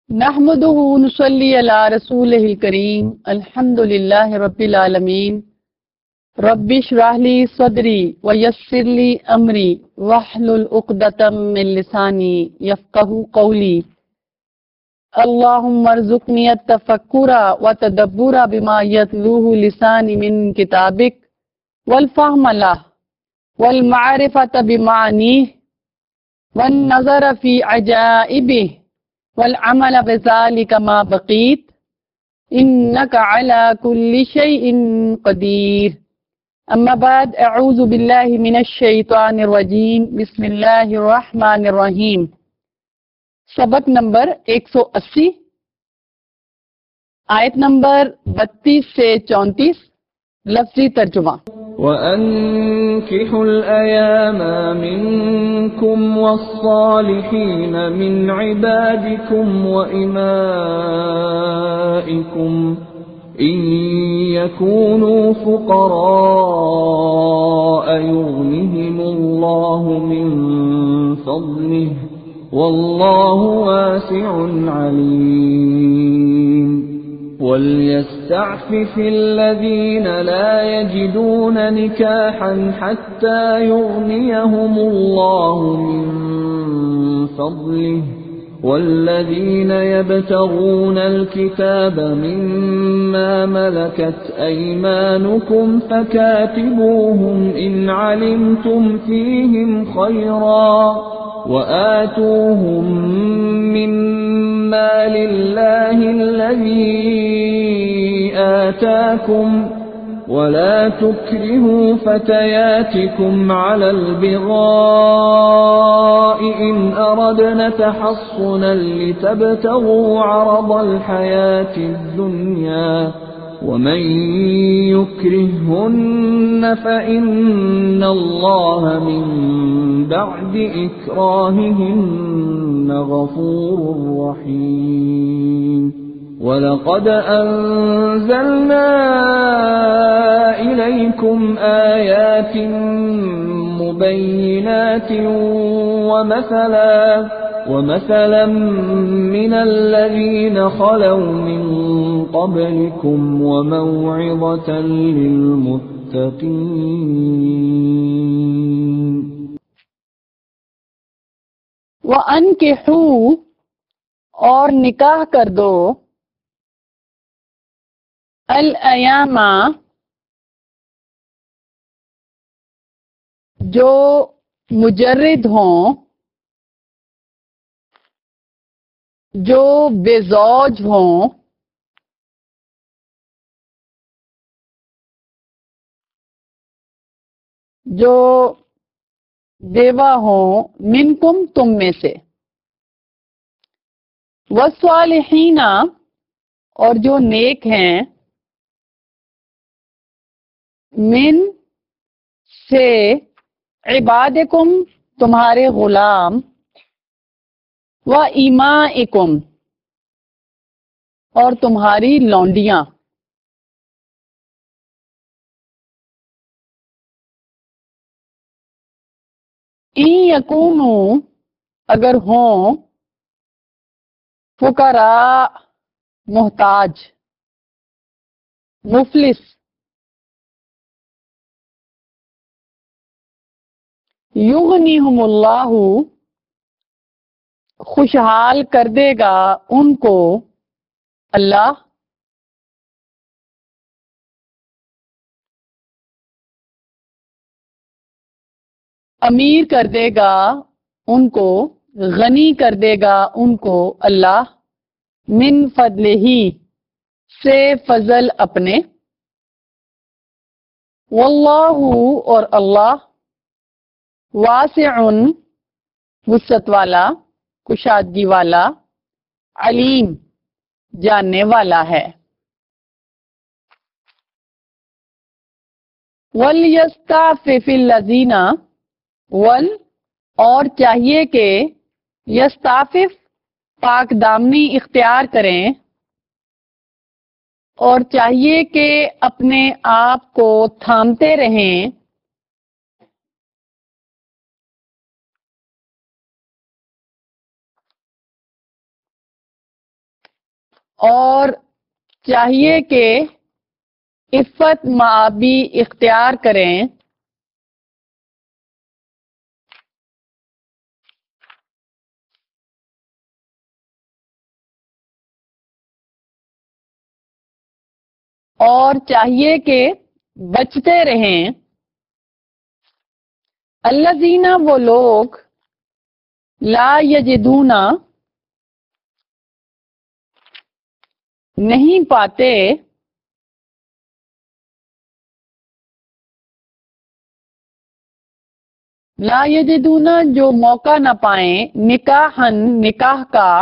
نحمده نصلي على رسوله الكريم الحمد لله رب العالمين رب اشرح لي صدري ويسر لي أمري واحلل عقدة من لساني يفقهوا قولي اللهم ارزقني التفكر وتدبر بما يتلوه لساني من كتابك والفهم له والمعرفة بمعانيه والنظر في عجائبه والعمل بذلك ما بقيت إنك على كل شيء قدير اما بعد اعوذ باللہ من الشیطان الرجیم بسم اللہ الرحمن الرحیم سبق نمبر 180 آیت نمبر 32 سے 34 لفظی ترجمہ وَأَنكِحُوا الْأَيَامَ مِنكُمْ وَالصَّالِحِينَ مِنْ عِبَادِكُمْ وَإِمَائِكُمْ إِنْ يَكُونُوا فُقَرَاءَ يُغْنِهِمُ اللَّهُ مِنْ فَضْلِهِ وَاللَّهُ وَاسِعٌ عَلِيمٌ وَلْيَسْتَعْفِفِ الَّذِينَ لَا يَجِدُونَ نِكَاحًا حَتَّى يُغْنِيَهُمُ اللَّهُ مِنْ فَضْلِهِ وَالَّذِينَ يَبْتَغُونَ الْكِتَابَ مِمَّا مَلَكَتْ أَيْمَانُكُمْ فَكَاتِبُوهُمْ إِنْ عَلِمْتُمْ فِيهِمْ خَيْرًا وَآتُوهُمْ مِمَّا لِلَّهِ الَّذِي آتَاكُمْ وَلَا تُكْرِهُوا فَتَيَاتِكُمْ عَلَى الْبِغَاءِ إِنْ أَرَدْنَ تَحَصُّنًا لِتَبْتَغُوا عَرَضَ الْحَيَاةِ الدُّنْيَا وَمَنْ يُكْرِههُّنَّ فَإِنَّ اللَّهَ مِنْ بَعْدِ إِكْرَاهِهِنَّ غَفُورٌ رَحِيمٌ وَلَقَدْ أَنزَلْنَا إِلَيْكُمْ آيَاتٍ مُبَيِّنَاتٍ وَمَثَلًا مِنَ الَّذِينَ خَلَوْا مِن قَبْلِكُمْ وَمَوْعِظَةً لِلْمُتَّقِينَ وَأَنكِحُوا اور نکاح کر دو الایام جو مجرد ہوں جو بے زوج ہوں جو بیوہ ہوں منکم تم میں سے والصالحین اور جو نیک ہیں من سے عبادکم تمہارے غلام و ایمائکم اور تمہاری لونڈیاں ان یکونوا اگر ہوں فقراء محتاج مفلس یغنیہم اللہ خوشحال کر دے گا ان کو اللہ امیر کر دے گا ان کو غنی کر دے گا ان کو اللہ من فضلہ سے فضل اپنے واللہ اور اللہ واسع وسعت والا کشادگی والا علیم جاننے والا ہے وَلْيَسْتَعْفِفِ الَّذِينَ اور چاہیے کہ یستعفف پاک دامنی اختیار کریں اور چاہیے کہ اپنے آپ کو تھامتے رہیں اور چاہیے کہ عفت معابی اختیار کریں، اور چاہیے کہ بچتے رہیں الذین وہ لوگ لا یجدون نہیں پاتے لا یجدون جو موقع نہ پائیں نکاحن نکاح کا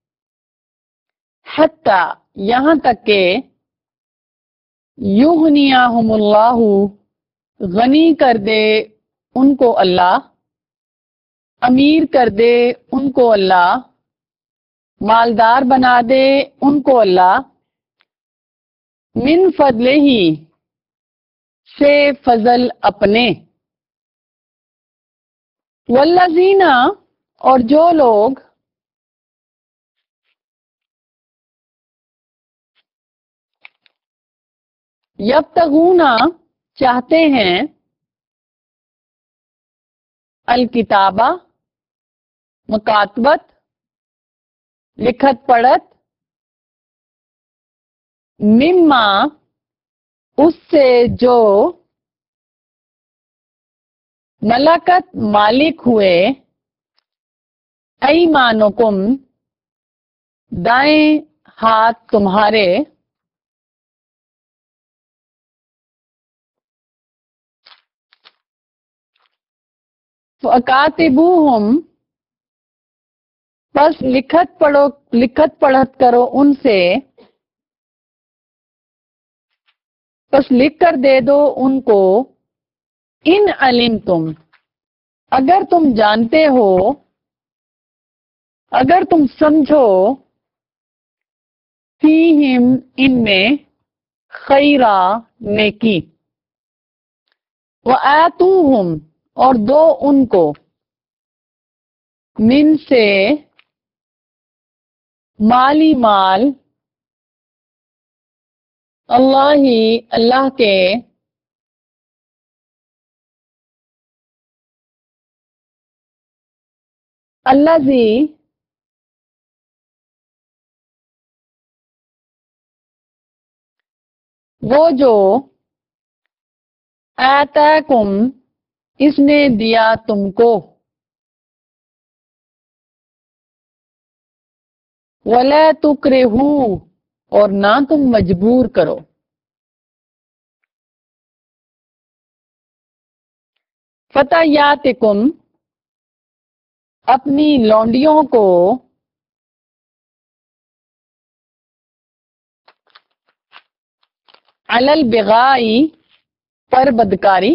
حتی یہاں تک کہ یغنیہم اللہ غنی کر دے ان کو اللہ، امیر کر دے ان کو اللہ، مالدار بنا دے ان کو اللہ، من فضلہ ہی سے فضل اپنے، والذین اور جو لوگ یبتغون چاہتے ہیں الکتابہ مکاتبت لکھت پڑھت، مما اس سے جو ملکت مالک ہوئے ایمانکم دائیں ہاتھ تمہارے، فَأَكَاتِبُوهُمْ بس لکھت پڑھت کرو ان سے، بس لکھ کر دے دو ان کو، ان علمتم اگر تم جانتے ہو، اگر تم سمجھو، فیہم ان میں خیرا نیکی، وآتوہم اور دو ان کو، من سے مالی مال، اللہ کے، الذی وہ جو آتاکم اس نے دیا تم کو، ولا تکرہوا اور نہ تم مجبور کرو، فتیاتکم اپنی لونڈیوں کو، علی البغاء پر بدکاری،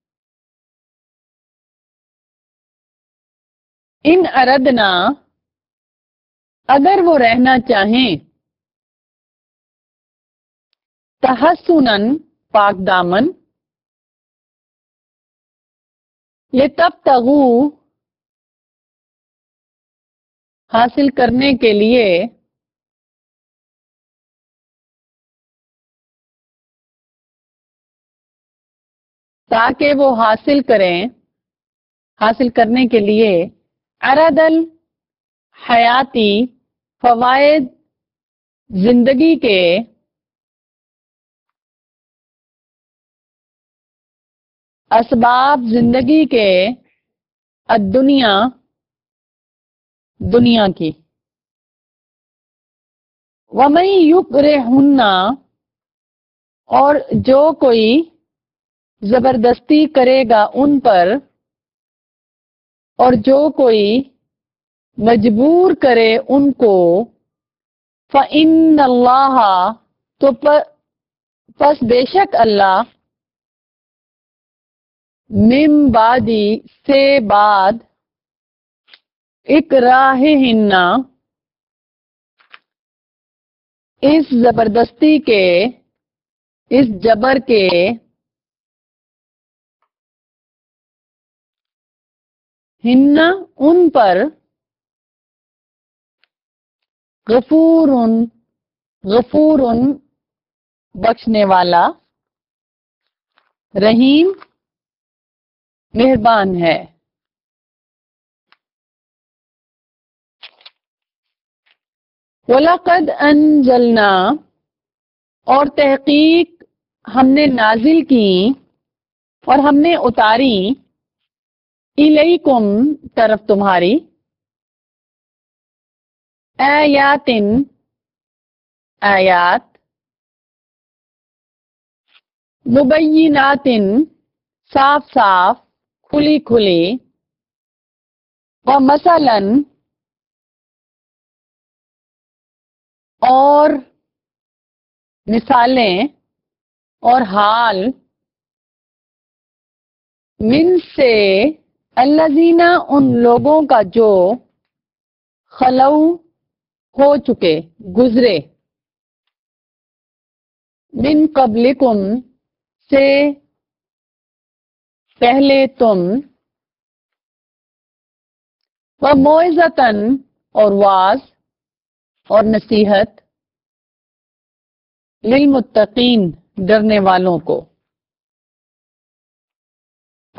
ان اردنا اگر وہ رہنا چاہیں، تحسناً پاک دامن، لتبتغوا حاصل کرنے کے لیے، تاکہ وہ حاصل کریں، حاصل کرنے کے لیے، عرض الحیاتی فوائد زندگی کے، اسباب زندگی کے، الدنیا دنیا کی، وَمَن یکرہن اور جو کوئی زبردستی کرے گا ان پر، اور جو کوئی مجبور کرے ان کو، فَإِنَّ اللَّهَ تو پس بے شک اللہ، من بعدی سے بعد، اکراہہن اس زبردستی کے، اس جبر کے، ہن ان پر، غفور غفور بخشنے والا، رحیم مہربان ہے۔ وَلَقَدْ أَنزَلْنَا اور تحقیق ہم نے نازل کی اور ہم نے اتاری، الیکم طرف تمہاری، آیاتن آیات، مبیناتن صاف صاف کھلی کھلی، ومثلاً اور مثالیں اور حال، من سے الذین ان لوگوں کا جو خلو ہو چکے گزرے، من قبلکم سے پہلے تم، وموعظۃً اور واعظ اور نصیحت، للمتقین ڈرنے والوں کو۔